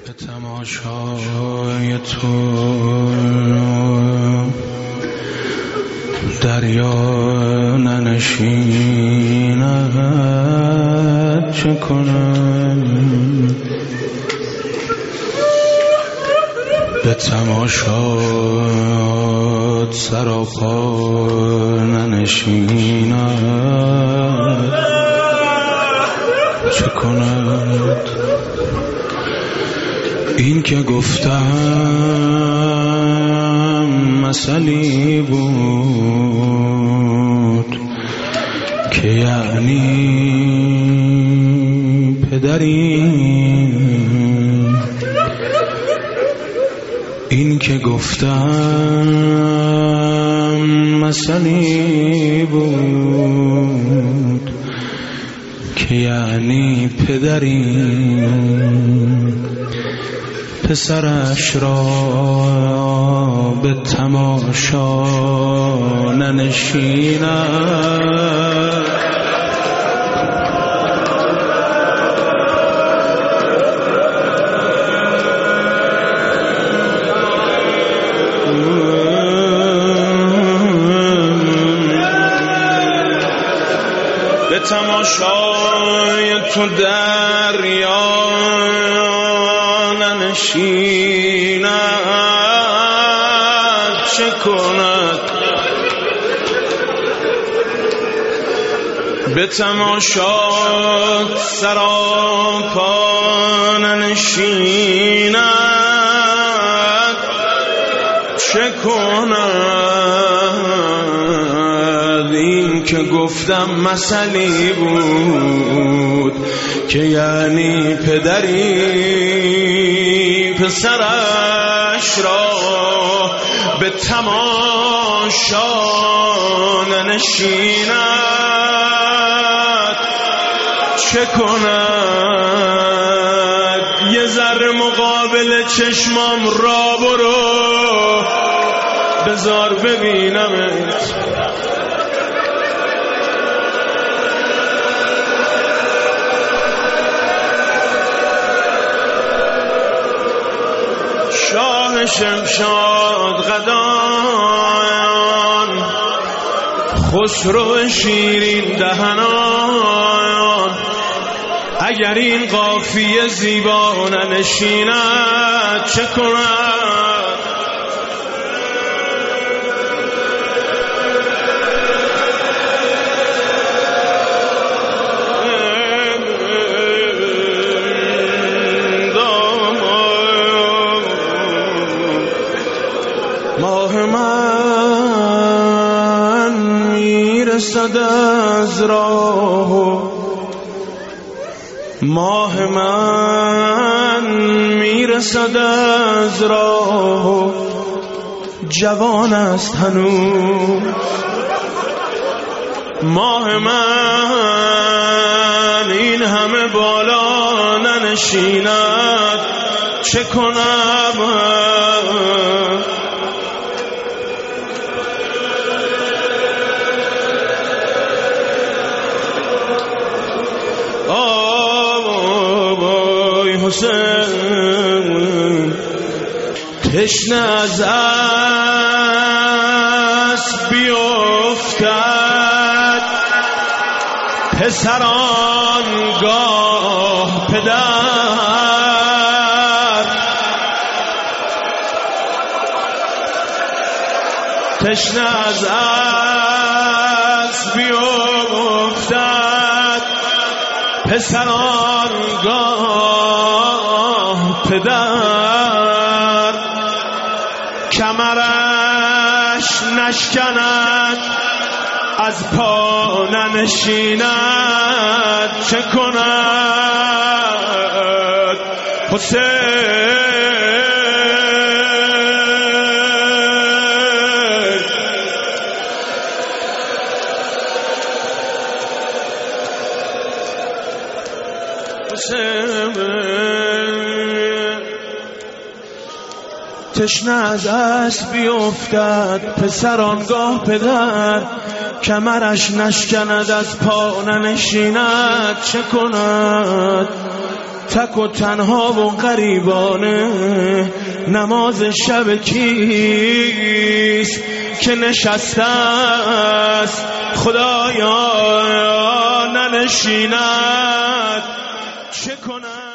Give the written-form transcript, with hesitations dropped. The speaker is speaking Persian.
به تماشای تو دریا ننشیند چه کنم؟ به تماشات سراپا ننشیند چه کند؟ این که گفتم مثلی بود که یعنی پدری، این که گفتم مثلی بود که یعنی پدری، پسرش را به تماشا ننشیند. به تماشای تو دریا ننشیند چه کند؟ به تماشات سراپا ننشیند چه کند؟ این که گفتم مثلی بود که یعنی پدری، پسرش را به تماشا ننشیند چه کند؟ یه ذره مقابل چشمام را برو بذار ببینمت. شاه شمشاد قدان، خسرو شیرین دهنان، اگر این قافیه زیبا ننشیند چه کند؟ ماه من میرسد از راه، ماه من میرسد از راه، جوان است هنوز ماه من، این همه بالا ننشیند چه کنم؟ حسین تشنه از اسب بیفتد، پسران گاه پدر، تشنه از اسب بیفتد، پسران گاه پدر، کمرش نشکند از پا ننشیند چه کند؟ حسین تشنه از اسب بیفتد، پسر آنگاه پدر، کمرش نشکند از پا ننشیند چه کند؟ تک و تنها و غریبانه نماز شب کیست که نشسته است خدایا ننشیند چه کنم